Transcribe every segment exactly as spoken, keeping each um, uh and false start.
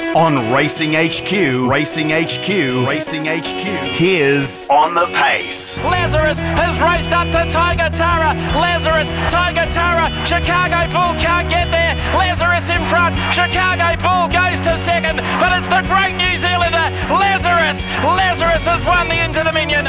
On Racing H Q, Racing H Q, Racing H Q. Here's On the Pace. Lazarus has raced up to Tiger Tara. Lazarus, Tiger Tara. Chicago Bull can't get there. Lazarus in front. Chicago Bull goes to second, but it's the great New Zealander, Lazarus. Lazarus has won the Into Dominion.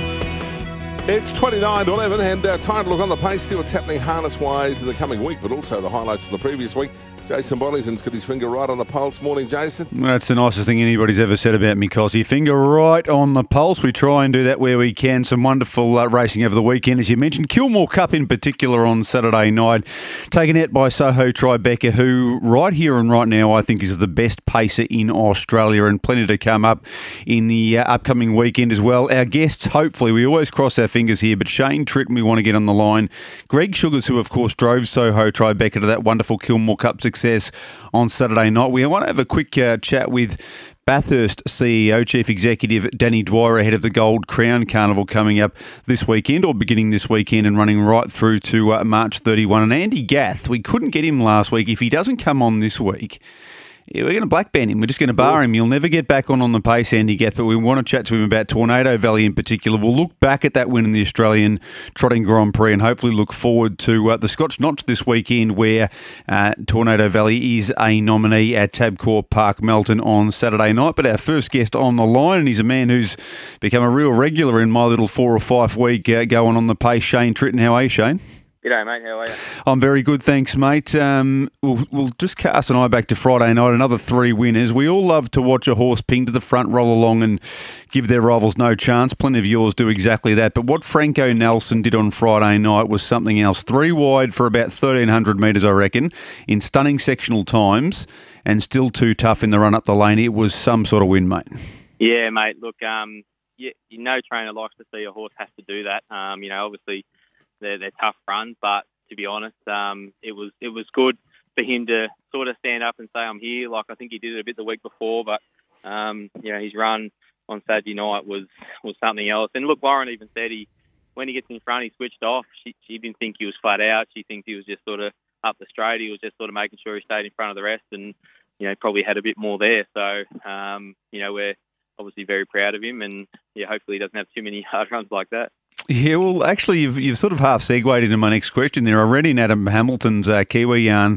It's twenty-nine to eleven, and uh, time to look on the pace, see what's happening harness-wise in the coming week, but also the highlights from the previous week. Jason Bonington's got his finger right on the pulse. Morning, Jason. That's the nicest thing anybody's ever said about me, Cosy. Finger right on the pulse. We try and do that where we can. Some wonderful uh, racing over the weekend, as you mentioned. Kilmore Cup in particular on Saturday night, taken out by Soho Tribeca, who right here and right now I think is the best pacer in Australia, and plenty to come up in the uh, upcoming weekend as well. Our guests, hopefully, we always cross our fingers here, but Shane Tritton we want to get on the line. Greg Sugars, who of course drove Soho Tribeca to that wonderful Kilmore Cup success on Saturday night. We want to have a quick uh, chat with Bathurst C E O, Chief Executive Danny Dwyer, ahead of the Gold Crown Carnival coming up this weekend, or beginning this weekend and running right through to uh, March thirty-first. And Andy Gath, we couldn't get him last week. If he doesn't come on this week, yeah, we're going to black ban him. We're just going to bar him. You'll never get back on on the pace, Andy Gath, but we want to chat to him about Tornado Valley in particular. We'll look back at that win in the Australian Trotting Grand Prix and hopefully look forward to uh, the Scotch Notch this weekend, where uh, Tornado Valley is a nominee at Tabcorp Park, Melton, on Saturday night. But our first guest on the line, and he's a man who's become a real regular in my little four or five week uh, going on the pace, Shane Tritton. How are you, Shane? G'day, mate. How are you? I'm very good, thanks, mate. Um, we'll, we'll just cast an eye back to Friday night, another three winners. We all love to watch a horse ping to the front, roll along and give their rivals no chance. Plenty of yours do exactly that. But what Franco Nelson did on Friday night was something else. Three wide for about thirteen hundred metres, I reckon, in stunning sectional times, and still too tough in the run up the lane. It was some sort of win, mate. Yeah, mate. Look, um, you, you know, trainer likes to see a horse has to do that. Um, you know, obviously, They're, they're tough runs, but to be honest, um, it was it was good for him to sort of stand up and say, I'm here. Like, I think he did it a bit the week before, but, um, you know, his run on Saturday night was, was something else. And look, Lauren even said he, when he gets in front, he switched off. She, she didn't think he was flat out. She thinks he was just sort of up the straight. He was just sort of making sure he stayed in front of the rest, and, you know, probably had a bit more there. So, um, you know, we're obviously very proud of him, and, yeah, hopefully he doesn't have too many hard runs like that. Yeah, well, actually, you've, you've sort of half segued into my next question there. I read in Adam Hamilton's uh, Kiwi yarn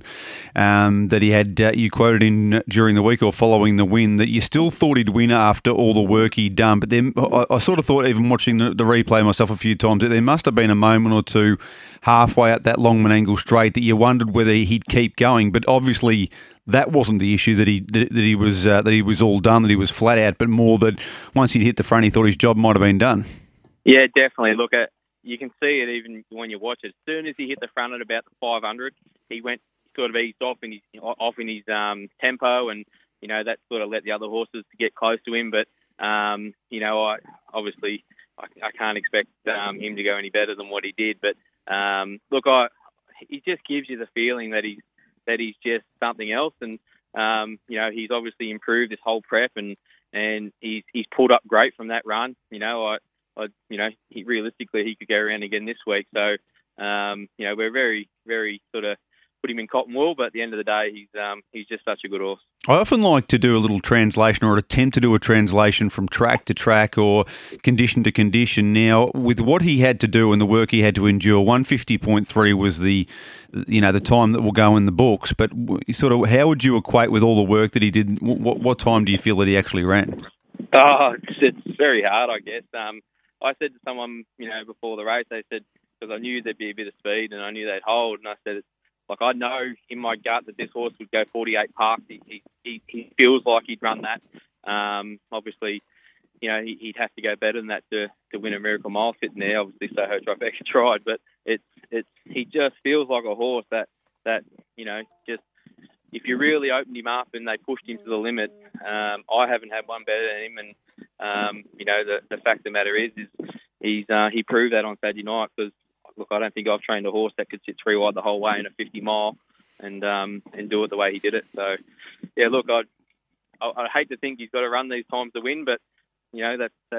um, that he had, uh, you quoted in during the week or following the win, that you still thought he'd win after all the work he'd done. But then I, I sort of thought, even watching the, the replay myself a few times, that there must have been a moment or two halfway up that Longman Angle straight that you wondered whether he'd keep going. But obviously, that wasn't the issue, that he that, that he was uh, that he was all done, that he was flat out, but more that once he'd hit the front, he thought his job might have been done. Yeah, definitely. Look, at you can see it even when you watch it. As soon as he hit the front at about the five hundred, he went sort of eased off in his off in his um, tempo, and you know that sort of let the other horses to get close to him. But um, you know, I obviously I, I can't expect um, him to go any better than what he did. But um, look, I he just gives you the feeling that he's that he's just something else, and um, you know he's obviously improved his whole prep, and and he's he's pulled up great from that run. You know, I. I, you know, he, realistically, he could go around again this week. So, um, you know, we're very, very sort of put him in cotton wool. But at the end of the day, he's um, he's just such a good horse. I often like to do a little translation, or attempt to do a translation from track to track or condition to condition. Now, with what he had to do and the work he had to endure, one fifty point three was the, you know, the time that will go in the books. But sort of, how would you equate with all the work that he did? What, what time do you feel that he actually ran? Oh, it's, it's very hard, I guess. Um, I said to someone, you know, before the race, they said, because I knew there'd be a bit of speed and I knew they'd hold, and I said, like, I know in my gut that this horse would go forty-eight parks. He, he, he, he feels like he'd run that. Um, obviously, you know, he, he'd have to go better than that to, to win a Miracle Mile sitting there. Obviously, Soho Tribeca tried, but it's it's he just feels like a horse that, that you know, just if you really opened him up and they pushed him to the limit, um, I haven't had one better than him. And, um, you know, the, the fact of the matter is, is he's uh, he proved that on Saturday night, because, look, I don't think I've trained a horse that could sit three wide the whole way in a fifty mile and um, and do it the way he did it. So, yeah, look, I'd, I I hate to think he's got to run these times to win, but, you know, that's, that's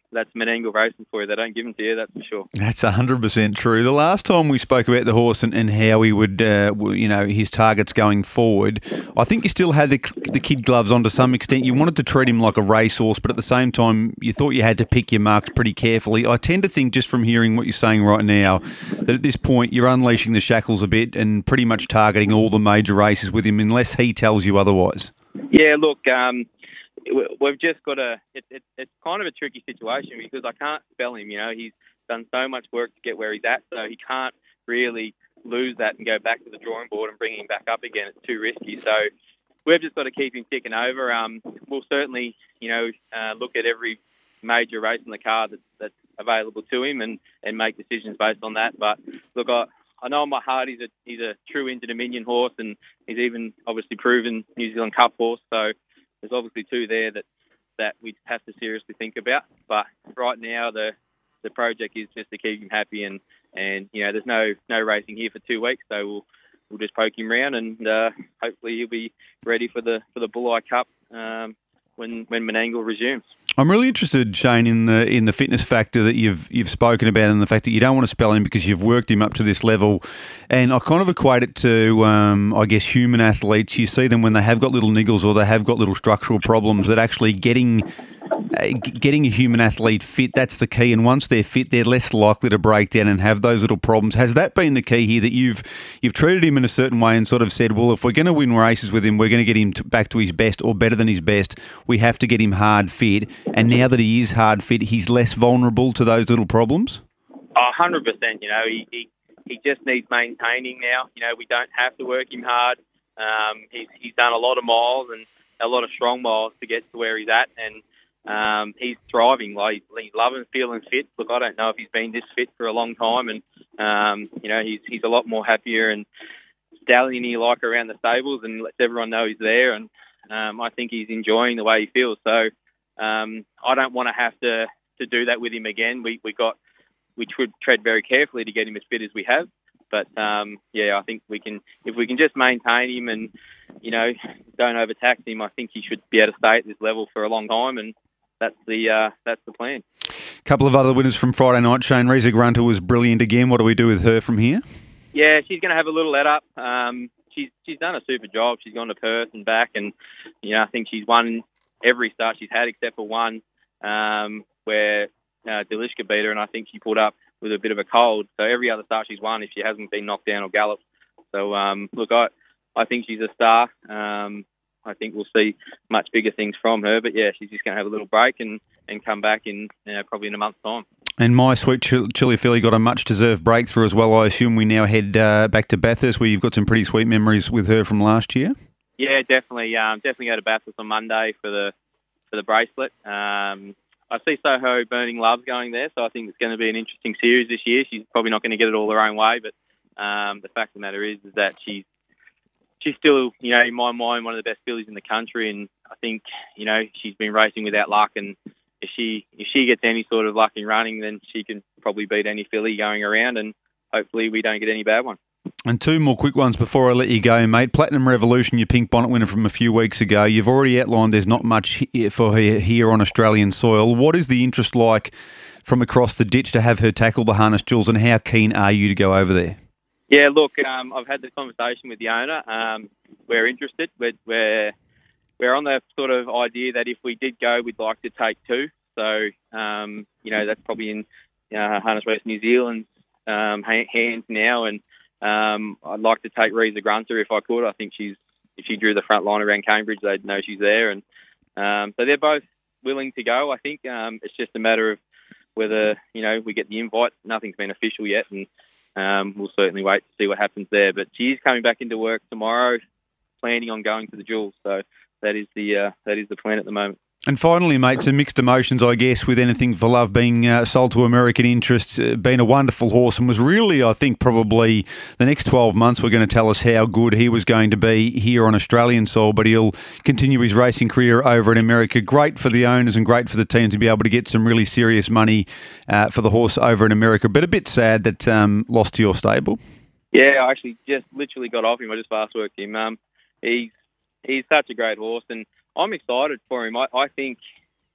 that's Menangle racing for you. They don't give them to you, that's for sure. That's one hundred percent true. The last time we spoke about the horse and, and how he would, uh, you know, his targets going forward, I think you still had the, the kid gloves on to some extent. You wanted to treat him like a racehorse, but at the same time, you thought you had to pick your marks pretty carefully. I tend to think, just from hearing what you're saying right now, that at this point you're unleashing the shackles a bit and pretty much targeting all the major races with him, unless he tells you otherwise. Yeah, look, um, we've just got to. It, it, it's kind of a tricky situation because I can't spell him. You know, he's done so much work to get where he's at, so he can't really lose that and go back to the drawing board and bring him back up again. It's too risky. So we've just got to keep him ticking over. Um, we'll certainly, you know, uh, look at every major race in the card that's, that's available to him and, and make decisions based on that. But look, I, I know in my heart he's a he's a true Inter-Dominion horse, and he's even obviously proven New Zealand Cup horse. So there's obviously two there that, that we have to seriously think about. But right now, the the project is just to keep him happy, and, and you know, there's no no racing here for two weeks, so we'll we'll just poke him round, and uh, hopefully he'll be ready for the for the Bulleye Cup um, when when Menangle resumes. I'm really interested, Shane, in the in the fitness factor that you've you've spoken about, and the fact that you don't want to spell him because you've worked him up to this level. And I kind of equate it to, um, I guess, human athletes. You see them when they have got little niggles or they have got little structural problems, that actually getting uh, getting a human athlete fit, that's the key. And once they're fit, they're less likely to break down and have those little problems. Has that been the key here, that you've you've treated him in a certain way and sort of said, well, if we're going to win races with him, we're going to get him to, back to his best or better than his best, we have to get him hard fit. And now that he is hard fit, he's less vulnerable to those little problems? Oh, one hundred percent. You know, he, he, he just needs maintaining now. You know, we don't have to work him hard. Um, he's, he's done a lot of miles and a lot of strong miles to get to where he's at, and um, he's thriving. Like, he's loving feeling fit. Look, I don't know if he's been this fit for a long time, and, um, you know, he's he's a lot more happier and stallion-y like around the stables and lets everyone know he's there, and um, I think he's enjoying the way he feels. So, Um, I don't want to have to, to do that with him again. We we got we should tread very carefully to get him as fit as we have. But um, yeah, I think we can if we can just maintain him and, you know, don't overtax him. I think he should be able to stay at this level for a long time, and that's the uh, that's the plan. A couple of other winners from Friday night. Shane, Reza Grunter was brilliant again. What do we do with her from here? Yeah, she's going to have a little let up. Um, she's she's done a super job. She's gone to Perth and back, and you know I think she's won every start she's had except for one um, where uh, Delishka beat her, and I think she pulled up with a bit of a cold. So every other start she's won if she hasn't been knocked down or galloped. So, um, look, I, I think she's a star. Um, I think we'll see much bigger things from her. But, yeah, she's just going to have a little break and, and come back in you know, probably in a month's time. And My Sweet Chili Filly got a much-deserved breakthrough as well. I assume we now head uh, back to Bathurst, where you've got some pretty sweet memories with her from last year. Yeah, definitely. Um, definitely go to Bathurst on Monday for the for the bracelet. Um, I see Soho Burning Love's going there, so I think it's going to be an interesting series this year. She's probably not going to get it all her own way, but um, the fact of the matter is, is that she's she's still, you know, in my mind, one of the best fillies in the country, and I think, you know, she's been racing without luck, and if she if she gets any sort of luck in running, then she can probably beat any filly going around, and hopefully we don't get any bad ones. And two more quick ones before I let you go, mate. Platinum Revolution, your pink bonnet winner from a few weeks ago. You've already outlined there's not much for her here on Australian soil. What is the interest like from across the ditch to have her tackle the harness jewels, and how keen are you to go over there? Yeah, look, um, I've had the conversation with the owner. Um, we're interested. We're, we're we're on the sort of idea that if we did go, we'd like to take two. So, um, you know, that's probably in uh, Harness West New Zealand's um, hands now, and Um, I'd like to take Reza Grunter if I could. I think she's if she drew the front line around Cambridge, they'd know she's there, and um, so they're both willing to go. I think um, it's just a matter of whether you know we get the invite. Nothing's been official yet, and um, we'll certainly wait to see what happens there. But she is coming back into work tomorrow, planning on going to the Jewels. So that is the uh, that is the plan at the moment. And finally, mate, some mixed emotions, I guess, with Anything for Love being uh, sold to American interests, uh, being a wonderful horse, and was really, I think, probably the next twelve months were going to tell us how good he was going to be here on Australian soil, but he'll continue his racing career over in America. Great for the owners and great for the team to be able to get some really serious money uh, for the horse over in America, but a bit sad that um, lost to your stable. Yeah, I actually just literally got off him. I just fast-worked him. Um, he's, he's such a great horse, and I'm excited for him. I, I think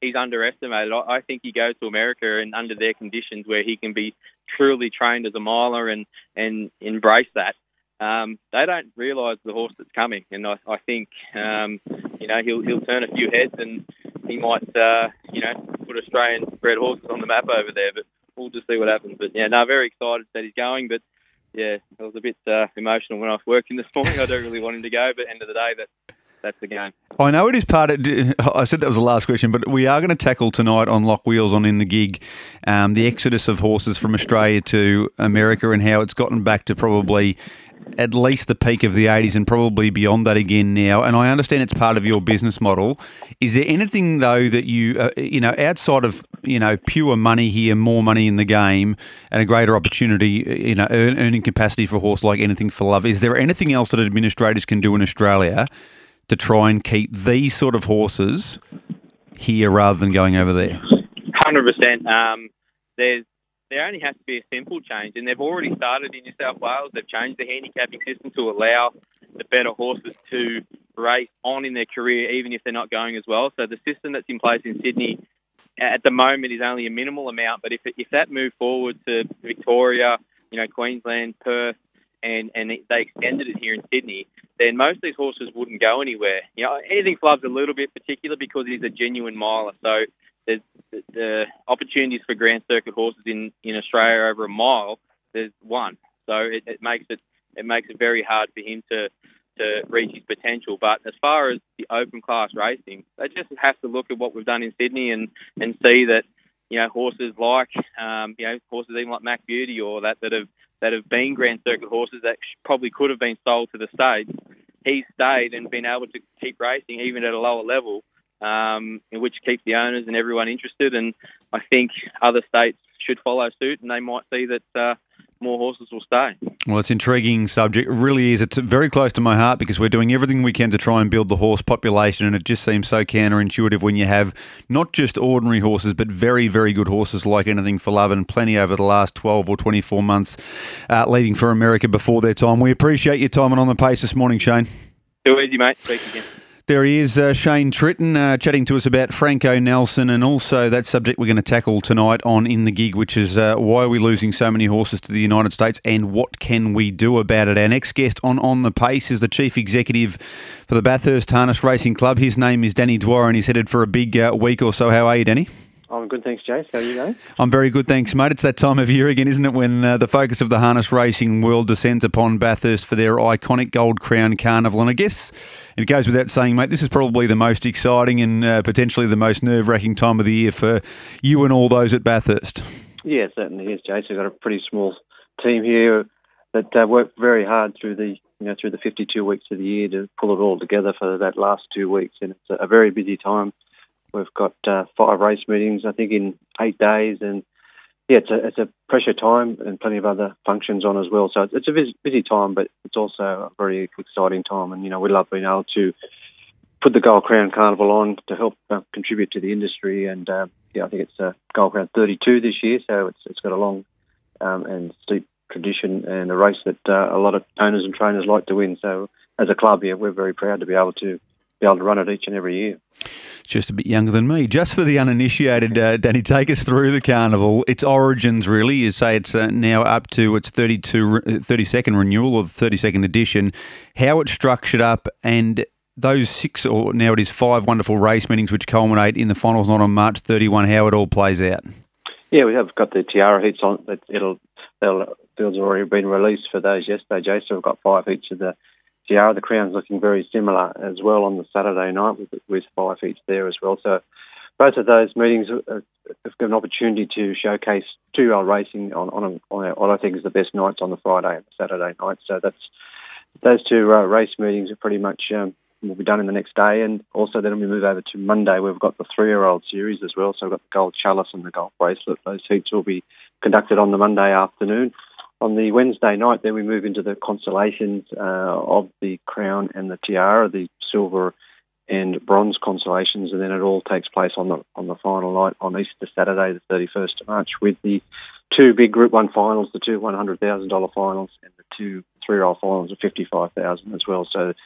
he's underestimated. I, I think he goes to America and under their conditions where he can be truly trained as a miler and, and embrace that. Um, they don't realise the horse that's coming, and I, I think um, you know he'll he'll turn a few heads, and he might uh, you know put Australian bred horses on the map over there. But we'll just see what happens. But yeah, no, very excited that he's going. But yeah, it was a bit uh, emotional when I was working this morning. I don't really want him to go, but end of the day, that that's the game. I know it is part of, I said that was the last question, but we are going to tackle tonight on Lock Wheels on In the Gig um, the exodus of horses from Australia to America and how it's gotten back to probably at least the peak of the eighties and probably beyond that again now. And I understand it's part of your business model. Is there anything, though, that you, uh, you know, outside of, you know, pure money here, more money in the game and a greater opportunity, you know, earn, earning capacity for a horse like Anything for Love, is there anything else that administrators can do in Australia to try and keep these sort of horses here rather than going over there? one hundred percent. Um, there's There only has to be a simple change, and they've already started in New South Wales. They've changed the handicapping system to allow the better horses to race on in their career, even if they're not going as well. So the system that's in place in Sydney at the moment is only a minimal amount, but if it, if that moved forward to Victoria, you know, Queensland, Perth, and, and they extended it here in Sydney, then most of these horses wouldn't go anywhere. You know, Anything for Love's a little bit particular because he's a genuine miler. So there's the, the opportunities for Grand Circuit horses in, in Australia over a mile. There's one, so it, it makes it it makes it very hard for him to to reach his potential. But as far as the open class racing, they just have to look at what we've done in Sydney and, and see that you know horses like um, you know horses even like Mac Beauty or that that have that have been Grand Circuit horses that probably could have been sold to the States. He's stayed and been able to keep racing even at a lower level. Um, which keeps the owners and everyone interested, and I think other states should follow suit, and they might see that uh, more horses will stay. Well, it's an intriguing subject. It really is. It's very close to my heart because we're doing everything we can to try and build the horse population, and it just seems so counterintuitive when you have not just ordinary horses, but very, very good horses like Anything for Love, and plenty over the last twelve or twenty-four months uh, leaving for America before their time. We appreciate your time and On the Pace this morning, Shane. Too easy, mate. Speak again. There he is, uh, Shane Tritton, uh, chatting to us about Franco Nelson and also that subject we're going to tackle tonight on In the Gig, which is uh, why are we losing so many horses to the United States and what can we do about it? Our next guest on On the Pace is the Chief Executive for the Bathurst Harness Racing Club. His name is Danny Dwyer and he's headed for a big uh, week or so. How are you, Danny? I'm good, thanks, Jace. How are you going? I'm very good, thanks, mate. It's that time of year again, isn't it, when uh, the focus of the harness racing world descends upon Bathurst for their iconic Gold Crown Carnival. And I guess it goes without saying, mate, this is probably the most exciting and uh, potentially the most nerve-wracking time of the year for you and all those at Bathurst. Yeah, it certainly is, Jace. We've got a pretty small team here that uh, worked very hard through the you know through the fifty-two weeks of the year to pull it all together for that last two weeks, and it's a, a very busy time. We've got uh, five race meetings, I think, in eight days, and yeah, it's a it's a pressure time and plenty of other functions on as well. So it's, it's a busy, busy time, but it's also a very exciting time. And you know, we love being able to put the Gold Crown Carnival on to help uh, contribute to the industry. And uh, yeah, I think it's uh, Gold Crown thirty-two this year, so it's it's got a long um, and steep tradition and a race that uh, a lot of owners and trainers like to win. So as a club, yeah, we're very proud to be able to be able to run it each and every year. Just a bit younger than me. Just for the uninitiated, uh, Danny, take us through the carnival. Its origins, really, you say it's uh, now up to its thirty-two, thirty-second renewal or the thirty-second edition, how it's structured up, and those six, or now it is five wonderful race meetings which culminate in the finals not on March thirty-first, how it all plays out. Yeah, we have got the Tiara heats on. It'll, it'll, fields have already been released for those yesterday, Jay, so we've got five heats of the Tiara. The Crown's looking very similar as well on the Saturday night with, with five heats there as well. So both of those meetings have given an opportunity to showcase two-year-old racing on, on, a, on what I think is the best nights on the Friday and Saturday night. So that's those two uh, race meetings are pretty much um, will be done in the next day. And also then we move over to Monday, we've got the three-year-old series as well. So we've got the Gold Chalice and the Gold Bracelet. Those heats will be conducted on the Monday afternoon. On the Wednesday night, then we move into the constellations uh, of the Crown and the Tiara, the silver and bronze constellations, and then it all takes place on the on the final night on Easter Saturday, the thirty-first of March, with the two big Group One finals, the two one hundred thousand dollar finals, and the two three-year-old finals of fifty-five thousand as well. So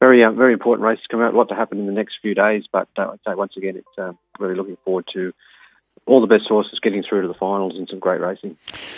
very uh, very important race to come out. A lot to happen in the next few days, but uh, I'd say once again, it's uh, really looking forward to all the best horses getting through to the finals and some great racing.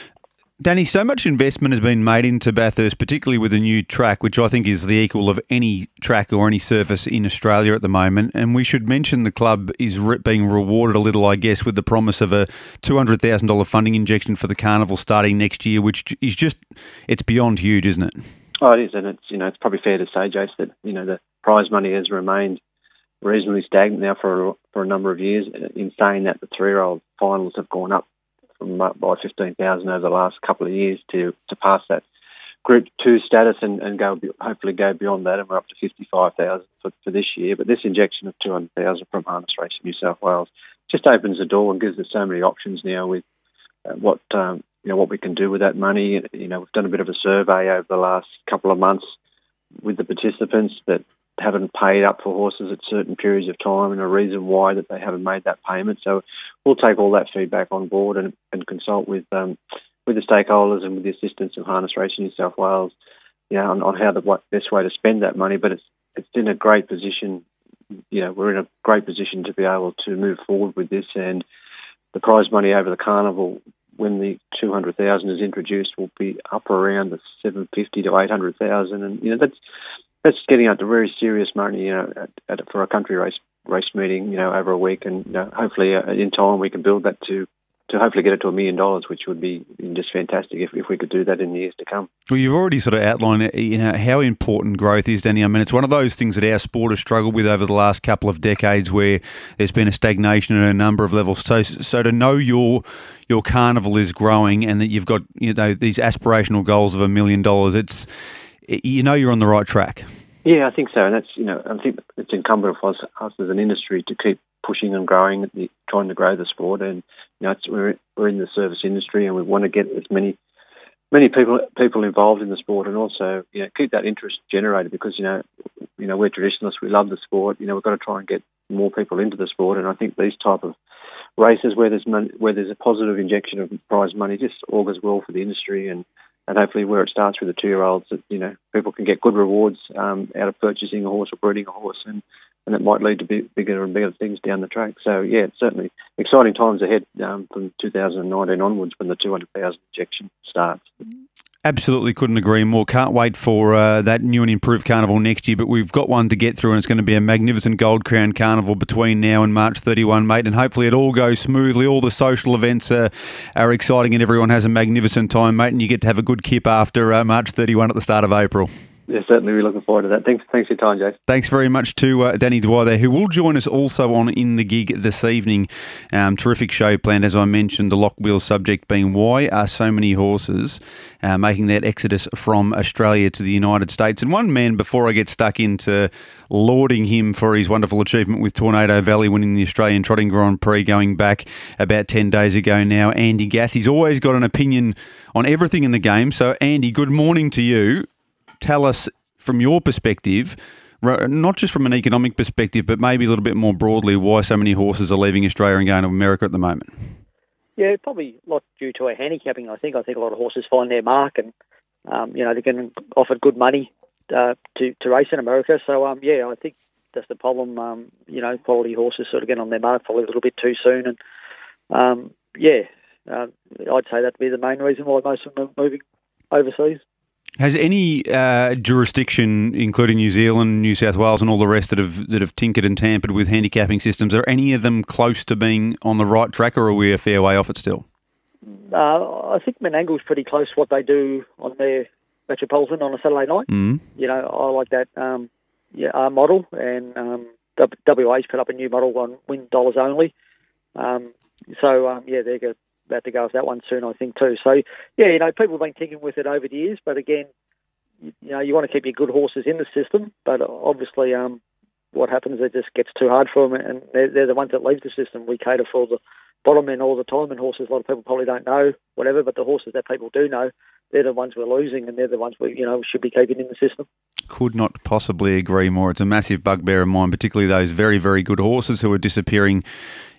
Danny, so much investment has been made into Bathurst, particularly with a new track, which I think is the equal of any track or any surface in Australia at the moment. And we should mention the club is re- being rewarded a little, I guess, with the promise of a two hundred thousand dollars funding injection for the carnival starting next year, which is just, it's beyond huge, isn't it? Oh, it is, and it's, you know, it's probably fair to say, Jace, that, you know, the prize money has remained reasonably stagnant now for for a number of years. In saying that, the three-year-old finals have gone up from uh, by fifteen thousand over the last couple of years to to pass that Group Two status and, and go hopefully go beyond that, and we're up to fifty-five thousand for, for this year. But this injection of two hundred thousand from Harness Racing New South Wales just opens the door and gives us so many options now with uh, what. Um, You know, what we can do with that money. You know, we've done a bit of a survey over the last couple of months with the participants that haven't paid up for horses at certain periods of time and a reason why that they haven't made that payment. So we'll take all that feedback on board and, and consult with um, with the stakeholders and with the assistance of Harness Racing New South Wales, you know, on, on how the best way to spend that money. But it's it's in a great position. You know, we're in a great position to be able to move forward with this, and the prize money over the carnival, when the two hundred thousand is introduced, will be up around the seven fifty to eight hundred thousand, and you know that's that's getting up to very serious money, you know, at, at, for a country race race meeting, you know, over a week, and you know, hopefully uh, in time we can build that to to hopefully get it to a million dollars, which would be just fantastic if, if we could do that in the years to come. Well, you've already sort of outlined, you know, how important growth is, Danny. I mean, it's one of those things that our sport has struggled with over the last couple of decades, where there's been a stagnation at a number of levels. So, so to know your your carnival is growing and that you've got, you know, these aspirational goals of a million dollars, it's, you know, you're on the right track. Yeah, I think so, and that's, you know, I think it's incumbent on us, us as an industry to keep pushing and growing, trying to grow the sport. And you know, it's, we're we're in the service industry, and we want to get as many many people people involved in the sport, and also, you know, keep that interest generated, because you know you know we're traditionalists, we love the sport. You know, we've got to try and get more people into the sport, and I think these type of races where there's money, where there's a positive injection of prize money just augurs well for the industry, and. And hopefully where it starts with the two-year-olds, that, you know, people can get good rewards um, out of purchasing a horse or breeding a horse, and, and it might lead to big, bigger and bigger things down the track. So, yeah, it's certainly exciting times ahead um, from two thousand nineteen onwards when the two hundred thousand injection starts. Absolutely couldn't agree more. Can't wait for uh, that new and improved carnival next year, but we've got one to get through, and it's going to be a magnificent Gold Crown carnival between now and March thirty-first, mate, and hopefully it all goes smoothly. All the social events are, are exciting and everyone has a magnificent time, mate, and you get to have a good kip after uh, March thirty-first at the start of April. Yeah, certainly. We're looking forward to that. Thanks, thanks for your time, Jason. Thanks very much to uh, Danny Dwyer there, who will join us also on In the Gig this evening. Um, terrific show planned, as I mentioned, the lock wheel subject being why are so many horses uh, making that exodus from Australia to the United States. And one man, before I get stuck into lauding him for his wonderful achievement with Tornado Valley, winning the Australian Trotting Grand Prix going back about ten days ago now, Andy Gath. He's always got an opinion on everything in the game. So, Andy, good morning to you. Tell us, from your perspective, not just from an economic perspective, but maybe a little bit more broadly, why so many horses are leaving Australia and going to America at the moment. Yeah, probably a lot due to our handicapping, I think. I think a lot of horses find their mark, and, um, you know, they're getting offered good money uh, to, to race in America. So, um, yeah, I think that's the problem. Um, you know, quality horses sort of get on their mark probably a little bit too soon. And, um, yeah, uh, I'd say that'd be the main reason why most of them are moving overseas. Has any uh, jurisdiction, including New Zealand, New South Wales and all the rest that have that have tinkered and tampered with handicapping systems, are any of them close to being on the right track, or are we a fair way off it still? Uh, I think Menangle's pretty close to what they do on their Metropolitan on a Saturday night. Mm. You know, I like that um, yeah, uh, model, and um, W A's put up a new model on win dollars only. Um, so, um, yeah, they're good. About to go with that one soon, I think, too. So, yeah, you know, people have been tinkering with it over the years, but again, you know, you want to keep your good horses in the system, but obviously um, what happens is it just gets too hard for them, and they're, they're the ones that leave the system. We cater for the bottom end all the time, and horses a lot of people probably don't know, whatever, but the horses that people do know, they're the ones we're losing, and they're the ones we, you know, should be keeping in the system. Could not possibly agree more. It's a massive bugbear of mine, particularly those very, very good horses who are disappearing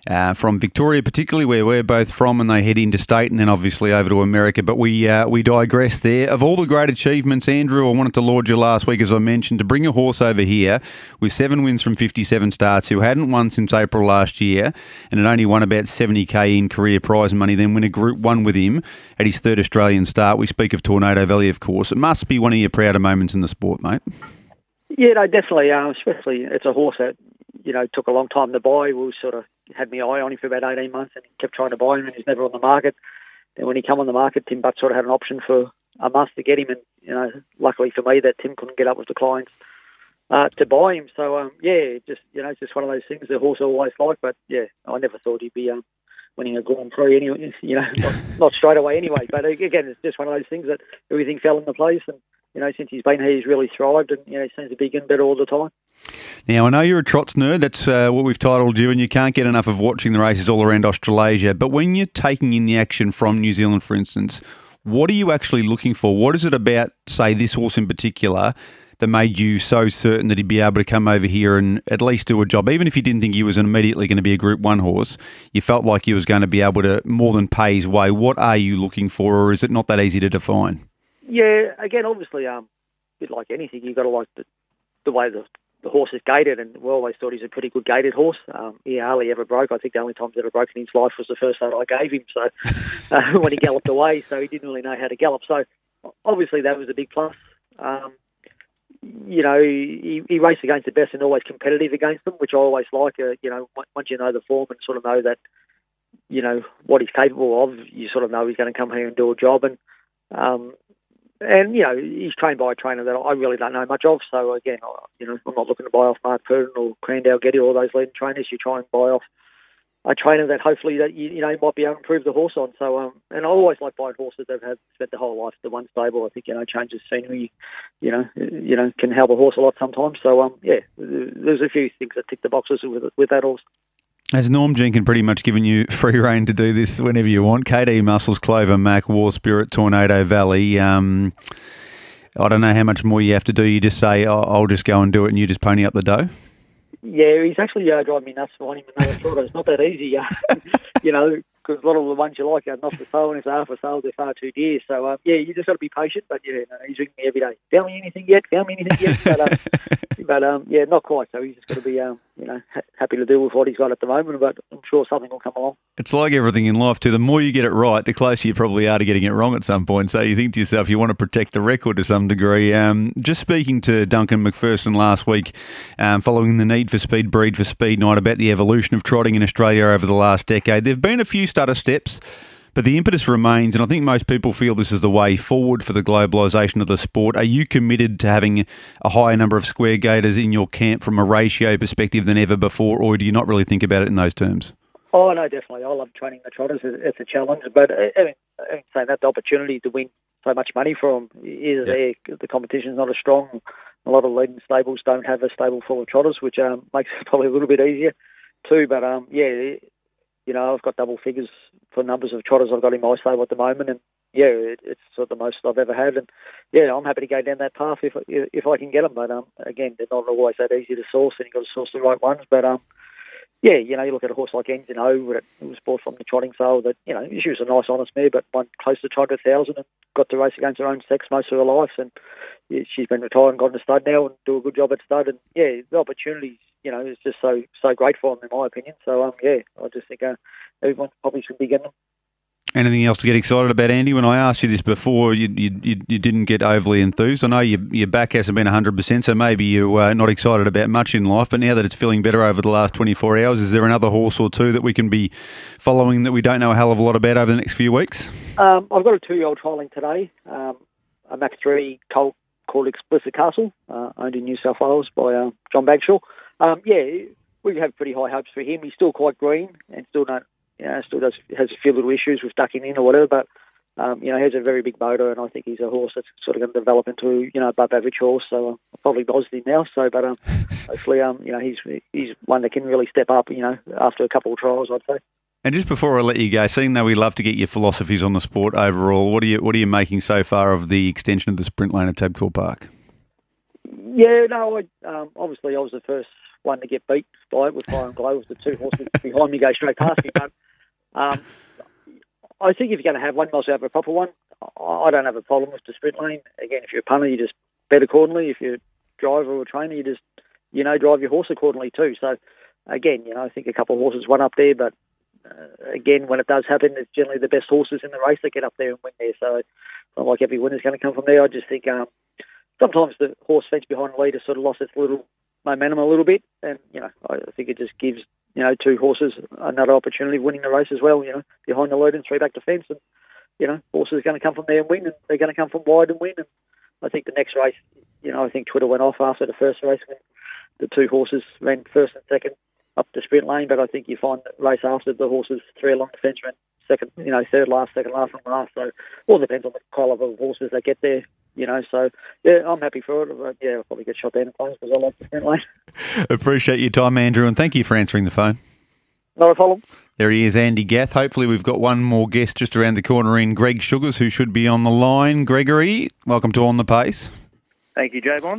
uh, from Victoria, particularly where we're both from, and they head into state and then obviously over to America. But we uh, we digress there. Of all the great achievements, Andrew, I wanted to laud you last week, as I mentioned, to bring a horse over here with seven wins from fifty-seven starts, who hadn't won since April last year and had only won about seventy K in career prize money, then win a Group one with him at his third Australian start. We speak of Tornado Valley, of course. It must be one of your prouder moments in the sport, mate. Yeah, no, definitely. Um, especially, it's a horse that, you know, took a long time to buy. We sort of had my eye on him for about eighteen months and kept trying to buy him, and he's never on the market. And when he came on the market, Tim Butt sort of had an option for a month to get him, and, you know, luckily for me that Tim couldn't get up with the clients uh, to buy him. So, um, yeah, just, you know, it's just one of those things the horse always liked, but, yeah, I never thought he'd be um, winning a Grand Prix anyway, you know, not, not straight away anyway. But, again, it's just one of those things that everything fell into place, and, you know, since he's been here, he's really thrived, and, you know, he seems to be getting better all the time. Now, I know you're a trots nerd. That's uh, what we've titled you, and you can't get enough of watching the races all around Australasia. But when you're taking in the action from New Zealand, for instance, what are you actually looking for? What is it about, say, this horse in particular that made you so certain that he'd be able to come over here and at least do a job? Even if you didn't think he was immediately going to be a Group one horse, you felt like he was going to be able to more than pay his way. What are you looking for, or is it not that easy to define? Yeah, again, obviously, um, a bit like anything, you've got to like the, the way the, the horse is gated, and we always thought he's a pretty good gated horse. Um, he hardly ever broke. I think the only time he's ever broken in his life was the first start I gave him, so uh, when he galloped away, so he didn't really know how to gallop. So obviously that was a big plus. Um, you know, he, he raced against the best and always competitive against them, which I always like. Uh, you know, once you know the form and sort of know that, you know, what he's capable of, you sort of know he's going to come here and do a job. And um, And, you know, he's trained by a trainer that I really don't know much of. So, again, you know, I'm not looking to buy off Mark Purdon or Crandall Getty or all those leading trainers. You try and buy off a trainer that hopefully that you, you know might be able to improve the horse on. So, um, and I always like buying horses that have spent their whole life at the one stable. I think, you know, changes scenery, you know, you know, can help a horse a lot sometimes. So, um, yeah, there's a few things that tick the boxes with with that horse. Has Norm Jenkins pretty much given you free rein to do this whenever you want? K D, Muscles, Clover, Mac, War Spirit, Tornado Valley. Um, I don't know how much more you have to do. You just say, oh, I'll just go and do it, and you just pony up the dough? Yeah, he's actually uh, driving me nuts for him another short. It's not that easy, uh, you know, because a lot of the ones you like are not for sale, and if they are for sale, they're far too dear. So, um, yeah, you just got to be patient. But, yeah, no, he's ringing me every day. Found me anything yet? Found me anything yet? But, um, but um, yeah, not quite. So he's just got to be, um, you know, ha- happy to deal with what he's got at the moment. But I'm sure something will come along. It's like everything in life, too. The more you get it right, the closer you probably are to getting it wrong at some point. So you think to yourself, you want to protect the record to some degree. Um, just speaking to Duncan McPherson last week, um, following the Need for Speed, Breed for Speed night, about the evolution of trotting in Australia over the last decade. There have been a few stutter steps, but the impetus remains, and I think most people feel this is the way forward for the globalisation of the sport. Are you committed to having a higher number of square gators in your camp from a ratio perspective than ever before, or do you not really think about it in those terms? Oh, no, definitely. I love training the trotters. It's a challenge. But I mean, I mean, saying that, the opportunity to win so much money for them is there. Yeah. The competition's not as strong. A lot of leading stables don't have a stable full of trotters, which um, makes it probably a little bit easier too. But, um, yeah, you know, I've got double figures for numbers of trotters I've got in my stable at the moment. And, yeah, it, it's sort of the most I've ever had. And, yeah, I'm happy to go down that path if if I can get them. But, um, again, they're not always that easy to source, and you've got to source the right ones. But, um, yeah, you know, you look at a horse like Ensign O, it was bought from the trotting sale that, you know, she was a nice, honest mare, but won close to two hundred thousand and got to race against her own sex most of her life. And yeah, she's been retired and gone to stud now and do a good job at stud. And, yeah, the opportunities, you know, is just so so great for them, in my opinion. So, um, yeah, I just think uh, everyone probably should be getting them. Anything else to get excited about, Andy? When I asked you this before, you you, you, you didn't get overly enthused. I know your, your back hasn't been one hundred percent, so maybe you're uh, not excited about much in life, but now that it's feeling better over the last twenty-four hours, is there another horse or two that we can be following that we don't know a hell of a lot about over the next few weeks? Um, I've got a two-year-old trialling today, um, a Mac three colt called Explicit Castle, uh, owned in New South Wales by uh, John Bagshaw. Um, yeah, we have pretty high hopes for him. He's still quite green and still don't, you know, still does has a few little issues with ducking in or whatever, but um, you know, he has a very big motor, and I think he's a horse that's sort of going to develop into, you know, above average horse. So um, I probably buzzed him now. So, but um, hopefully, um, you know, he's he's one that can really step up, you know, after a couple of trials, I'd say. And just before I let you go, seeing that we love to get your philosophies on the sport overall, what are you what are you making so far of the extension of the sprint lane at Tabcorp Park? Yeah, no, I, um, obviously I was the first one to get beat by it with Fire and Glow with the two horses behind me go straight past me. But um, I think if you're going to have one, you must have a proper one. I don't have a problem with the sprint lane. Again, if you're a punter, you just bet accordingly. If you're a driver or a trainer, you just, you know, drive your horse accordingly too. So, again, you know, I think a couple of horses won up there, but uh, again, when it does happen, it's generally the best horses in the race that get up there and win there. So, it's not like every winner's going to come from there. I just think um, sometimes the horse fence behind the leader sort of lost its little momentum a little bit, and, you know, I think it just gives, you know, two horses another opportunity of winning the race as well, you know, behind the leader and three back to fence, and, you know, horses are going to come from there and win, and they're going to come from wide and win. And I think the next race, you know, I think Twitter went off after the first race when the two horses ran first and second up the sprint lane, but I think you find the race after the horses three along the fence ran second, you know, third last, second last, and last. So it all depends on the calibre of horses that get there, you know. So, yeah, I'm happy for it. But, yeah, I'll probably get shot down at times because I like the sprint lane. Appreciate your time, Andrew, and thank you for answering the phone. Not a problem. There he is, Andy Gath. Hopefully we've got one more guest just around the corner in Greg Sugars, who should be on the line. Gregory, welcome to On the Pace. Thank you, J-Bon.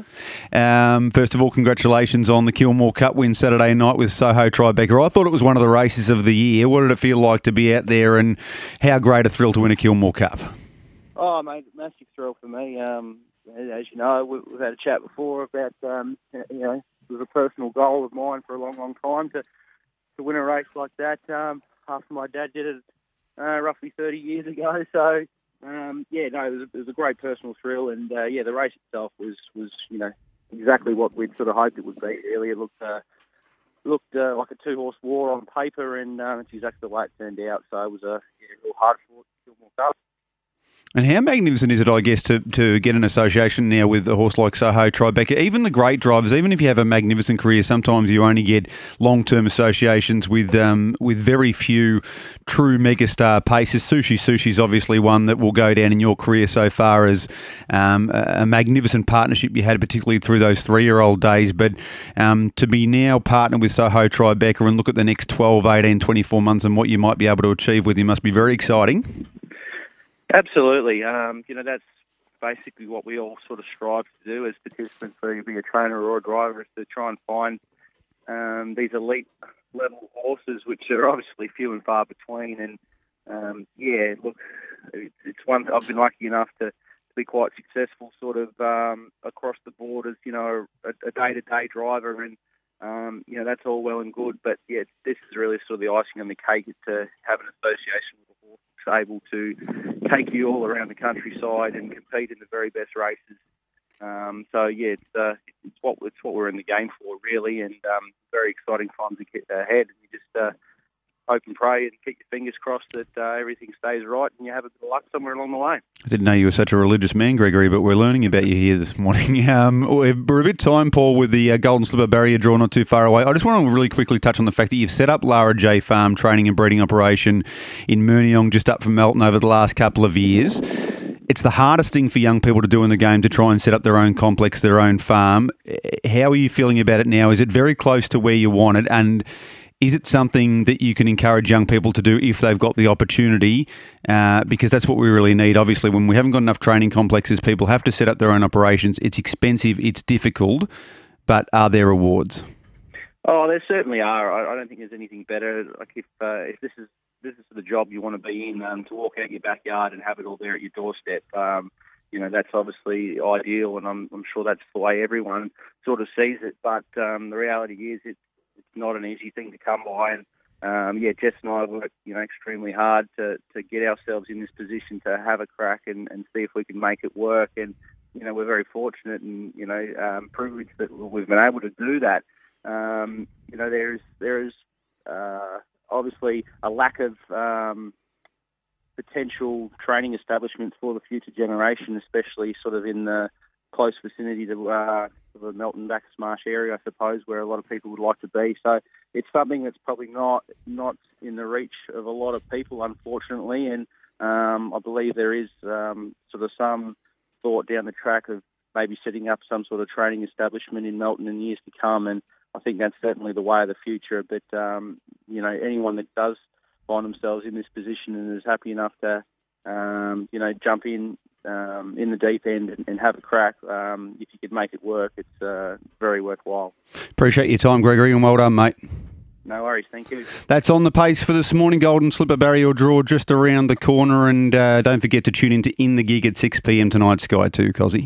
Um, first of all, congratulations on the Kilmore Cup win Saturday night with Soho Tribeca. I thought it was one of the races of the year. What did it feel like to be out there, and how great a thrill to win a Kilmore Cup? Oh, mate, massive thrill for me. Um, as you know, we've had a chat before about, um, you know, it was a personal goal of mine for a long, long time to, to win a race like that. Um, after my dad did it uh, roughly thirty years ago, so... Um, yeah, no, it was, it was a great personal thrill, and uh, yeah, the race itself was, was, you know, exactly what we'd sort of hoped it would be. Really, it looked uh, looked uh, like a two horse war on paper, and uh, it's exactly the way it turned out. So it was a yeah, real hard fought Kilmore Cup. And how magnificent is it, I guess, to, to get an association now with a horse like Soho Tribeca? Even the great drivers, even if you have a magnificent career, sometimes you only get long-term associations with um, with very few true megastar paces. Sushi Sushi's obviously one that will go down in your career so far as um, a magnificent partnership you had, particularly through those three-year-old days. But um, to be now partnered with Soho Tribeca and look at the next twelve, eighteen, twenty-four months and what you might be able to achieve with you must be very exciting. Absolutely. Um, you know, that's basically what we all sort of strive to do as participants, whether you be a trainer or a driver, is to try and find um, these elite level horses, which are obviously few and far between. And um, yeah, look, it's, it's one I've been lucky enough to, to be quite successful, sort of um, across the board as you know a, a day-to-day driver, and um, you know that's all well and good. But yeah, this is really sort of the icing on the cake, is to have an association with a horse that's able to take you all around the countryside and compete in the very best races. Um, so yeah, it's, uh, it's what it's what we're in the game for, really, and um, very exciting times ahead. And you just uh, hope and pray and keep your fingers crossed that uh, everything stays right and you have a bit of luck somewhere along the way. I didn't know you were such a religious man, Gregory, but we're learning about you here this morning. Um, we're a bit time, Paul, with the uh, Golden Slipper barrier draw not too far away. I just want to really quickly touch on the fact that you've set up Lara J Farm training and breeding operation in Murniong, just up from Melton, over the last couple of years. It's the hardest thing for young people to do in the game, to try and set up their own complex, their own farm. How are you feeling about it now? Is it very close to where you want it? And is it something that you can encourage young people to do if they've got the opportunity? Uh, because that's what we really need. Obviously, when we haven't got enough training complexes, people have to set up their own operations. It's expensive, it's difficult, but are there rewards? Oh, there certainly are. I, I don't think there's anything better. Like if uh, if this is this is the job you want to be in, um, to walk out your backyard and have it all there at your doorstep. Um, you know, that's obviously ideal, and I'm, I'm sure that's the way everyone sort of sees it. But um, the reality is, it's it's not an easy thing to come by. And um, yeah, Jess and I work, you know, extremely hard to, to get ourselves in this position to have a crack and, and see if we can make it work. And you know, we're very fortunate and you know, um, privileged that we've been able to do that. Um, you know, there's there's uh, obviously a lack of um, potential training establishments for the future generation, especially sort of in the close vicinity to uh, the Melton Bacchus Marsh area, I suppose, where a lot of people would like to be. So it's something that's probably not not in the reach of a lot of people, unfortunately. And um, I believe there is um, sort of some thought down the track of maybe setting up some sort of training establishment in Melton in years to come. And I think that's certainly the way of the future. But, um, you know, anyone that does find themselves in this position and is happy enough to, um, you know, jump in um, in the deep end and, and have a crack. Um, if you could make it work, it's uh, very worthwhile. Appreciate your time, Gregory, and well done, mate. No worries, thank you. That's On the Pace for this morning. Golden Slipper barrier draw just around the corner, and uh, don't forget to tune in to In the Gig at six p.m. tonight, Sky two, Cozzy.